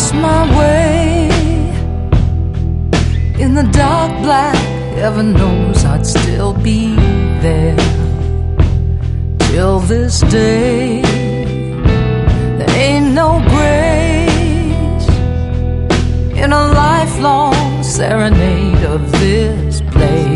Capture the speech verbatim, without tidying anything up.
lost my way in the dark black, heaven knows I'd still be there till this day. There ain't no grace in a lifelong serenade of this place.